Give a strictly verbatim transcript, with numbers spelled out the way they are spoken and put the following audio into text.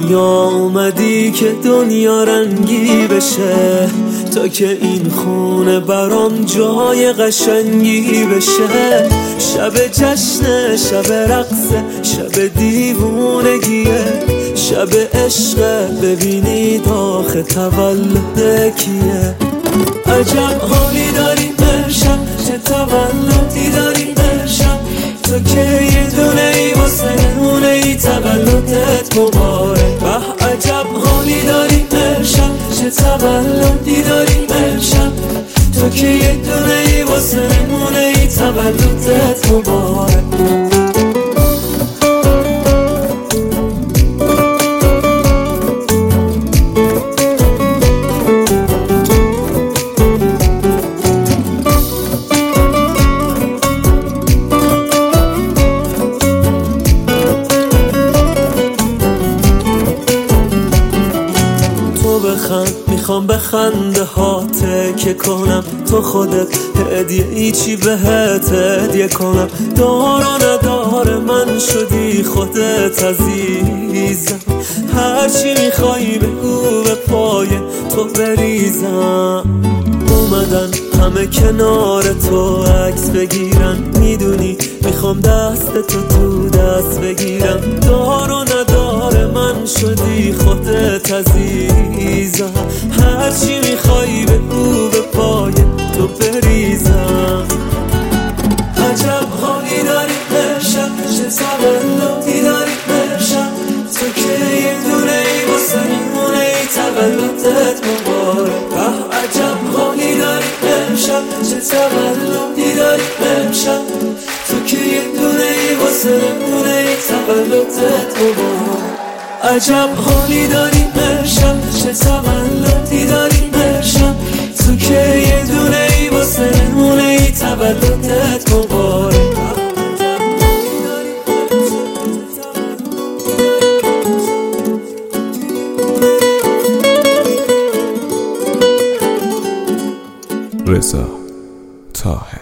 دنیا اومدی که دنیا رنگی بشه، تا که این خونه برام جای قشنگی بشه. شب جشنه، شب رقصه، شب دیوونگیه، شب عشقه، ببینید آخه تولد کیه. عجب حالی داری امشب، چه تولدی داری امشب، تو که یه دونه ای واسه نمونه ای، تولدت مبارک. به عجب حالی داری امشب، چه تولدی داری امشب، تو که یه دونه ای واسه نمونه ای، تولدت مبارک. بخند، میخوام بخنده هاته که کنم تو خودت هدیه ای چی بهت هدیه کنم. دار و ندار من شدی خودت عزیزم، هرچی میخوای بگو به پای تو بریزم. اومدن همه کنار تو عکس بگیرن، میدونی میخوام دست تو تو دست بگیرم. دار و ندار من شدی خودت عزیزم، هرچی میخوای بگو به پای تو بریزم. عجب حالی داری امشب، چه تولدی داری امشب، تو که یه دونه ای واسه میمونه ای، تولدت مبارک. به عجب حالی داری امشب، چه تولدی داری امشب، تو که یه دونه ای واسه میمونه ای، تولدت مبارک. عجب حالی داری امشب، چه تولدی داری امشب، تو که یه دونه ای واسه نمونه ای، تولدت مبارک. رضا طاهر.